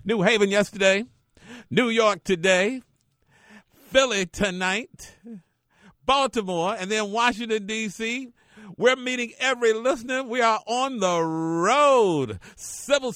New Haven yesterday, New York today, Philly tonight, Baltimore, and then Washington, D.C. We're meeting every listener. We are on the road. Civil.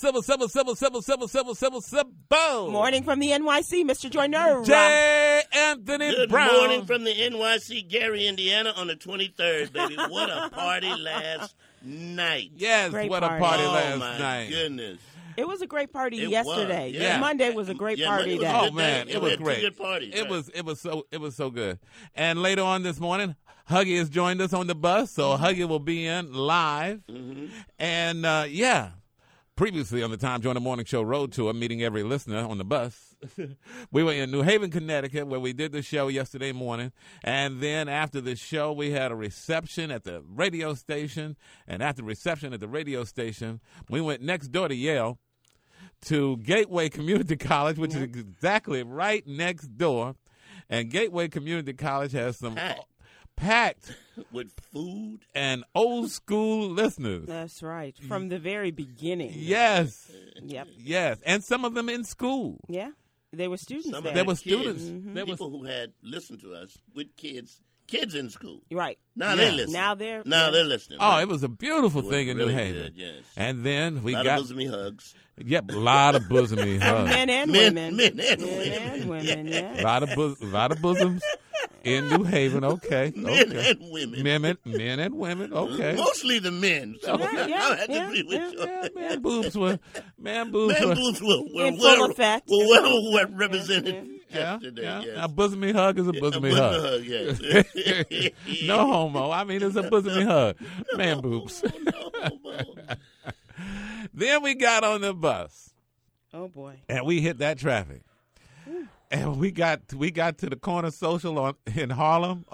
Morning from the NYC, Mr. Joyner. J. Anthony Good Brown. Good morning from the NYC, Gary, Indiana, on the 23rd, baby. What a party last night. Yes, Great what party. a party last Oh, my night. goodness. It was a great party It yesterday. was, yeah. Monday was a great party Monday day. was a Oh good man, day. it We was had two great. good parties, It right. was so good. And later on this morning, Huggy has joined us on the bus, so Huggy will be in live. Mm-hmm. And previously on the Tom Joyner Morning Show Road Tour, meeting every listener on the bus. We were in New Haven, Connecticut, where we did the show yesterday morning. And then after the show, we had a reception at the radio station. And after reception at the radio station, we went next door to Yale to Gateway Community College, which is exactly right next door. And Gateway Community College has some packed with food and old school listeners. That's right. From the very beginning. Yes. Yep. Yes. And some of them in school. Yeah. There were students Some there. of There the were kids, students. Mm-hmm. There was people who had listened to us with kids in school. Right. Now they listen. Now they're they're listening. Oh, right? it was a beautiful It was thing in really New Haven. good, yes. And then we A lot got of bosomy hugs. a lot of bosomy hugs. men and Men- women. men and Men women. and women, yeah. A lot of bosoms in New Haven. Okay. Men Okay. and women. Men and women. Okay. Mostly the men. So Yeah, I have to yeah, agree with you. Yeah, man boobs were Man boobs were In full effect. well represented yeah, yesterday. yeah. Yes. A bosomy hug is a bosomy hug. Yes. No homo. I mean, it's a bosomy hug. Man boobs. No. Then we got on the bus Oh, boy. and we hit that traffic. And we got to the corner social in Harlem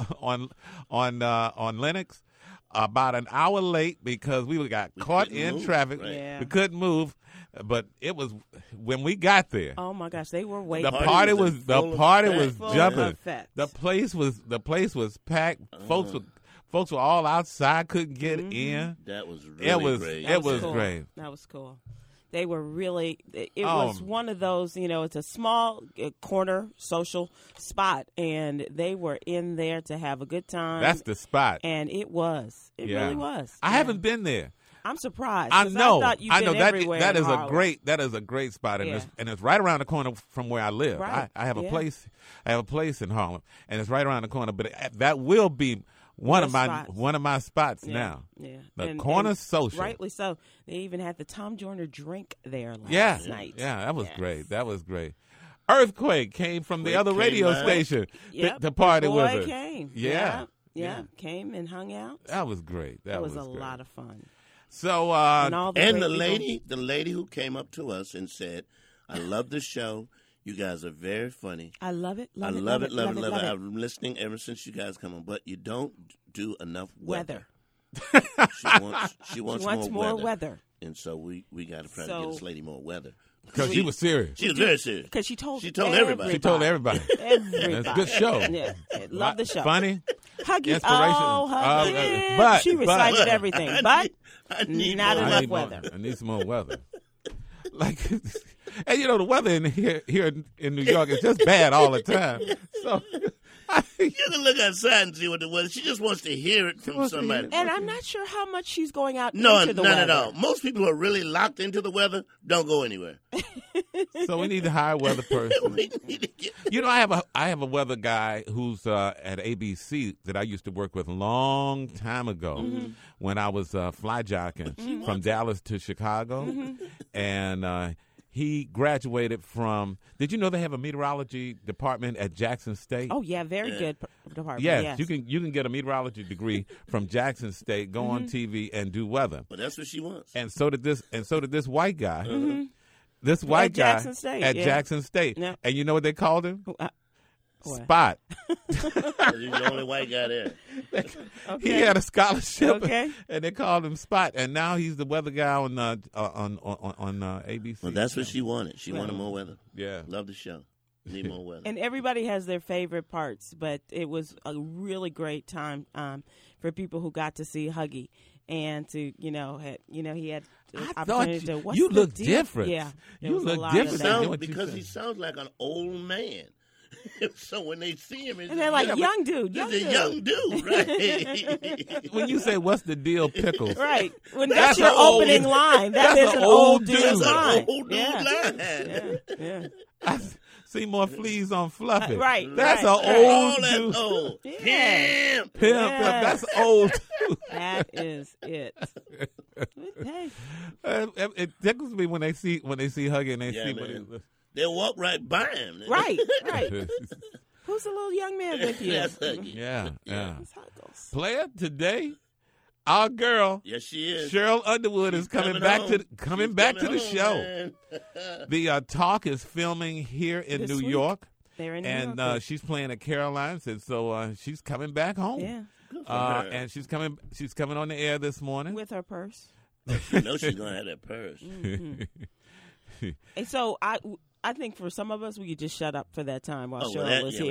on Lenox about an hour late because we got caught couldn't in move, traffic. right. Yeah. We couldn't move, but it was when we got there. Oh, my gosh. They were The waiting. party was Full jumping. effect. The place was packed. Folks were all outside, couldn't get in. That was really It was great. it was cool. great. That was cool. They were really, it Oh. was one of those, it's a small corner social spot, and they were in there to have a good time. That's the spot. And it was. It Yeah. really was. I Yeah. haven't been there. I'm surprised. I 'cause know. I thought you've I know been that everywhere that in is Harlem. a great spot, and Yeah. it's right around the corner from where I live. Right. I have a Yeah. place. I have a place in Harlem, and it's right around the corner. But that will be one of my spots Yeah. now. Yeah. The corner social. Rightly so. They even had the Tom Joyner drink there last Yeah, night. yeah, that was Yes. great. That was great. Earthquake came from the Quake other came radio by. station Yep. to party the with boy us. came. Yeah. Yeah. Came and hung out. That was great. That was a great. lot of fun. So, And all the And great the people. lady who came up to us and said, "I love the show. You guys are very funny. I love it. I love it. I've been listening ever since you guys come on, but you don't do enough weather. She wants more weather. And so we got to try to get this lady more weather. Because she was serious. She was very serious. Because she told everybody. She told everybody. Everybody. It's a good show. Yeah. Love the show. Funny. Huggy. Inspiration. Oh, Huggy. But- she recited but- everything. But I need not more enough need more- weather. I need some more weather. Like, and the weather in here in New York is just bad all the time. So You can look outside and see what the weather. She just wants to hear it from somebody. And I'm not sure how much she's going out No, into the none weather. at all. Most people who are really locked into the weather don't go anywhere. So we need to hire a weather person. We need to get- I have a weather guy who's at ABC that I used to work with a long time ago when I was fly jocking from Dallas to Chicago, and he graduated from. Did you know they have a meteorology department at Jackson State? Oh, yeah, very good department. Yes, you can get a meteorology degree from Jackson State, go on TV and do weather. But that's what she wants. And so did this white guy. This white guy Jackson State, at yeah. Jackson State. Yeah. And you know what they called him? What? Spot. He's the only white guy there. He had a scholarship, Okay. and they called him Spot. And now he's the weather guy on ABC. Well, that's what she wanted. She wanted more weather. Yeah. Love the show. Need more weather. And everybody has their favorite parts, but it was a really great time for people who got to see Huggy. and to he had the I opportunity thought to. What's you the look deal? different. Yeah, you look different because he sounds like an old man. So when they see him, and they're like, young dude, young dude, right? When you say, "What's the deal, Pickles?" Right. When that's your opening line, that is an old dude's line. Old dude line. Yeah. I see more fleas on Fluffy. Right. That's right, an old dude. Old. Yeah. Pimp. That's old. That is it. Hey. It tickles me when they see Huggy and they see what he looks. They'll walk right by him. Right. Who's the little young man with you? That's Huggy. Yeah. That's how it goes. Player today, our girl. Yes, she is. Cheryl Underwood is coming back to the show. The Talk is filming here in This New week. York. They're in New And York. she's playing at Caroline's, and so she's coming back home. Yeah. And she's coming on the air this morning. With her purse. You know she's gonna have that purse. Mm-hmm. And so I think for some of us, we could just shut up for that time while Cheryl that, was yeah. here.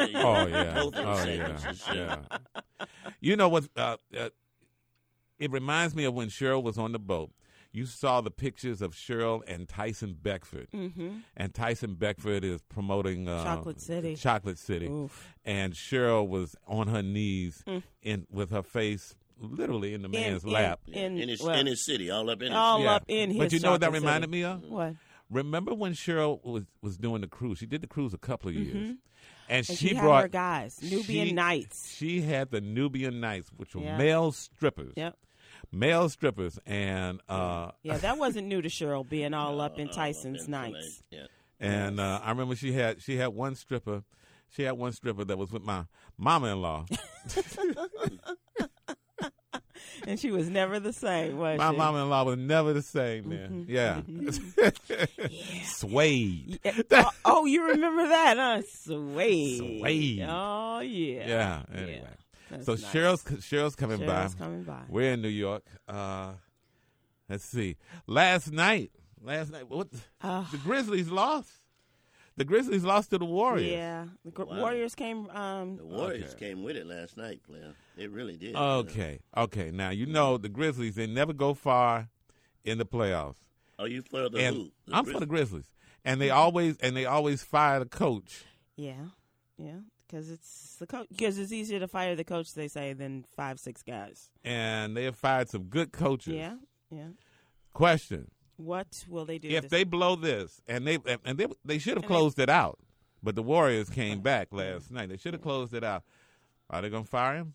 Yeah. You know what? It reminds me of when Cheryl was on the boat. You saw the pictures of Cheryl and Tyson Beckford. Mm-hmm. And Tyson Beckford is promoting Chocolate City. Oof. And Cheryl was on her knees with her face literally in the man's lap. In his city, all up in his But you know what that reminded me of? What? Remember when Cheryl was doing the cruise? She did the cruise a couple of years. Mm-hmm. And she brought had her guys, Nubian Knights. She had the Nubian Knights, which were Yeah. male strippers. Yep. Male strippers. And that wasn't new to Cheryl being all up in Tyson's Knights. Yeah. And I remember she had one stripper. She had one stripper that was with my mama-in-law. And she was never the same, was My she? mama-in-law was never the same, man. Yeah. Suede. Oh, you remember that, huh? Suede. Suede. Oh, yeah. Yeah. Anyway. That's So nice. Cheryl's coming by. Cheryl's coming by. We're in New York. Let's see. Last night, what? The Grizzlies lost. The Grizzlies lost to the Warriors. Yeah. The Warriors came. The Warriors came with it last night, player. They really did. Okay. Now you know the Grizzlies. They never go far in the playoffs. Are you for the And who? I'm for the Grizzlies, and they always fire the coach. Yeah. Because it's the coach. Because it's easier to fire the coach, they say, than 5-6 guys. And they have fired some good coaches. Yeah. Question: What will they do if they blow this, and they should have closed it out, but the Warriors came back last night. They should have closed it out. Are they going to fire him?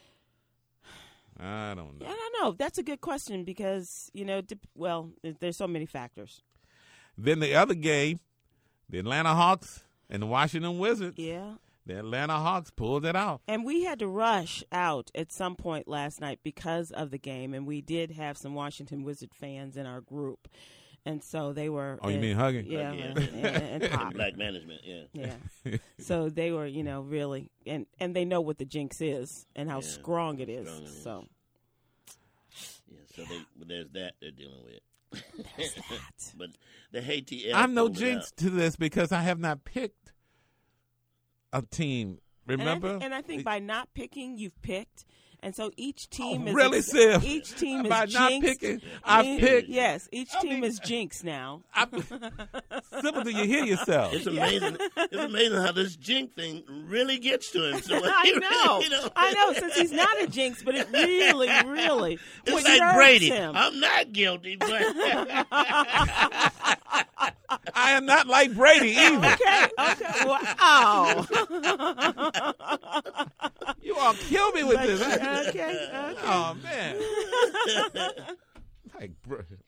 I don't know. I don't know. That's a good question because, there's so many factors. Then the other game, the Atlanta Hawks and the Washington Wizards. Yeah. The Atlanta Hawks pulled it out. And we had to rush out at some point last night because of the game, and we did have some Washington Wizard fans in our group. And so they were. Oh, you mean Hugging? Yeah, and Pop. Black management, Yeah. So they were, really, and they know what the jinx is and how strong it is. So. Yeah, so there's that they're dealing with. There's that. But the ATL. I'm no pulled it jinx out. to this because I have not picked a team. Remember? And I think by not picking, you've picked. And so each team is really, Sim? Each team is by jinxed. not picking, I've picked. Yes, each team is jinxed now. Simple, do you hear yourself? It's amazing. It's amazing how this jinx thing really gets to him. So I know. Since he's not a jinx, but it really, really it's like Brady. him. I'm not guilty, but I am not like Brady either. Okay. Wow. You all kill me with this. Okay. Oh man.